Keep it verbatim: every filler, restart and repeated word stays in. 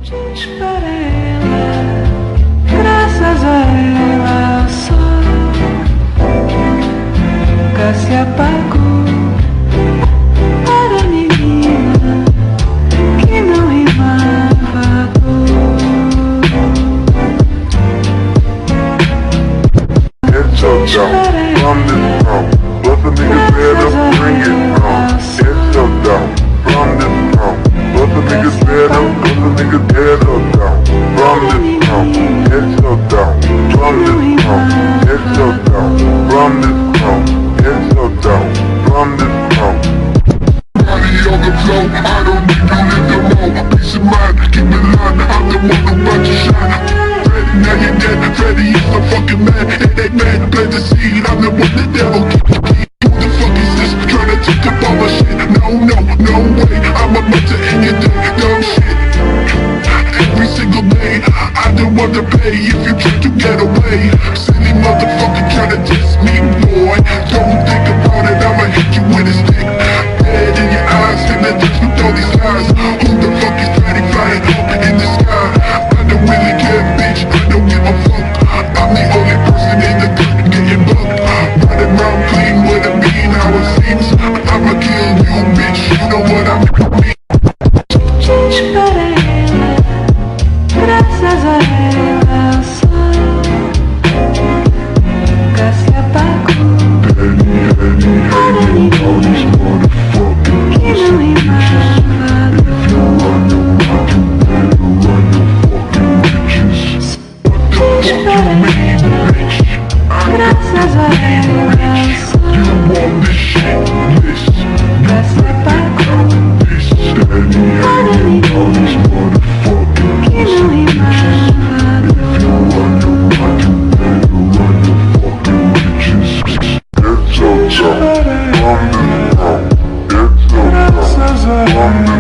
Para ela, graças a ela, o sol nunca se apagou. Para a menina que não rimava dor. It's so dumb, from this town. But the niggas better bring it on. It's so dumb, from this town. But the niggas better, but the niggas better down. From this town. It's so dumb, from this town. It's so dumb, from this town. It's so dumb, from this town. Body on the floor, I don't need to live no more. Peace of mind, keep it line, I'm the one about to shine. Freddy, now you're dead, Freddy is the fucking man. It ain't man, plant the seed, I'm the one the devil keep. Who the fuck is this, trying to take up all my shit? No, no, no way, I'm about to end your day, dumb shit. Every single day, I don't want to pay if you try to get away. Silly motherfucker trying to test me, boy. Don't think about it, I'ma hit you with a stick. Dead in your eyes, and I just with all these lies. Who the fuck is Freddy flying up in the sky? I don't really care, bitch, I don't give a fuck. I'm the only person in the cut getting bucked. Running around clean with a mean how it seems. I'ma kill you, bitch, you know what I mean. Para ela, graças a ela, o sol nunca se apagou. Para a menina que não rimava dor. Para ela, graças a ela, o sol nunca se apagou. Para a menina que não rimava dor. It's so dumb, from this town. It's so dumb, from this